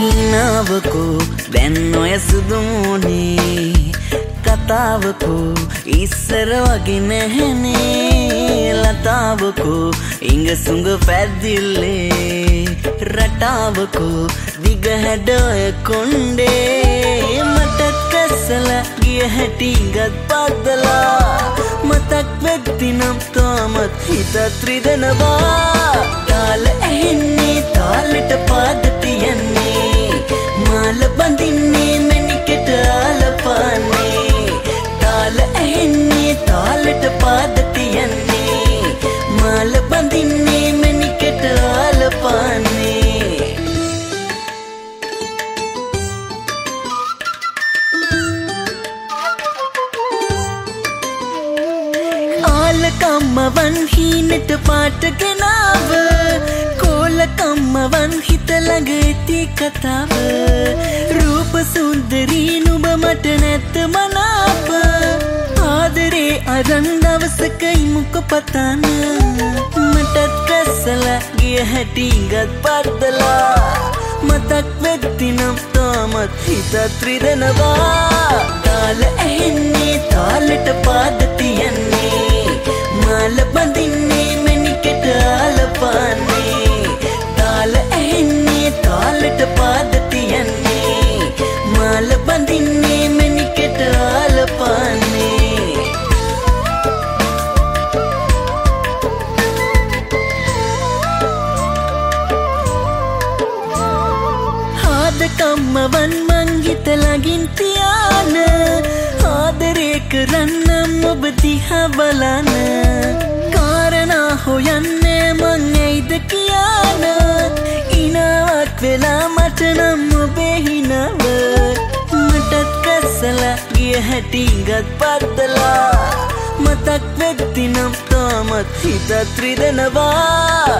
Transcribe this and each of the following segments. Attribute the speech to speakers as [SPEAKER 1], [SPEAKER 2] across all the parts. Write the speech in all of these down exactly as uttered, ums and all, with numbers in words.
[SPEAKER 1] හිනාවකෝ දැන් ඔය සුදුමුනේ කතාවකෝ ඉස්සර වගේ නැහැනේ ලතාවකෝ ඉංග සුඟ පැද්දිල්ලේ රටාවකෝ දිග හැඩය කොණ්ඩේ මටත් කැස්සලා ගිය හැටි ගත් පද්දලා මතක් වෙද්දි නම් තාමත් හිතත් රිදෙනවා තාල ඇහෙන්නේ තාලෙට පාද තියන්නේ මාල බඳින්නේ මැණිකට ආලපානේ තාල ඇහෙන්නේ තාලෙට පාද තියන්නේ මාල බඳින්නේ මැණිකට ආලපානේ කම්මවන් හීනට පාට ගෙනාව කෝල කම්මවන් හිත ළඟ ඇති කතාව රූප සුන්දරී නුඹ මට නැත මනාප ආදරේ අරන් දවසකයි මුක පතන මටත් කැස්සලා ගිය හැටි ගත් පද්දලා මතක් වෙද්දි නම් තාමත් හිතත් රිදෙනවා තාල ඇහෙන්නේ තාලෙට පාද තියන්නේ මාල බඳින්නේ මැණිකට ආලපානේ තාල ඇහෙන්නේ තාලෙට පාද තියන්නේ මාල බඳින්නේ මැණිකට ආලපානේ ආදකම්මවන් මං හිත ළඟින් තියාන ආදරේ කරන්නම් ඔබ දිහා බලන කාරණා හොයන්නේ මං ඇයිද කියන ඉනාවක් වෙලා මට නම් ඔබේ හිනව මටත් කැස්සලා ගිය හැටි ගත් පද්දලා මතක් වෙද්දි නම් තාමත් හිතත් රිදෙනවා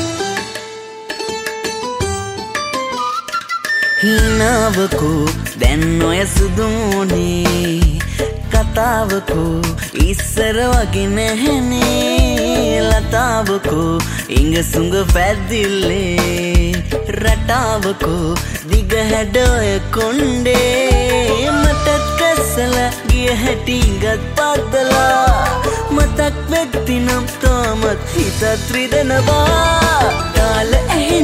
[SPEAKER 1] හිනාවකෝ දැන් ඔය සුදුමුනේ කතාවකෝ ඉස්සර වගේ නැහැනේ ලතාවකෝ ඉංග සුඟ පැද්දිල්ලේ රටාවකෝ දිග හැඩය කොණ්ඩේ මටත් කැස්සලා ගිය හැටි ගත් පද්දලා මතක් වෙද්දි නම් තාමත් හිතත් රිදෙනවා තාල ඇහෙන්නේ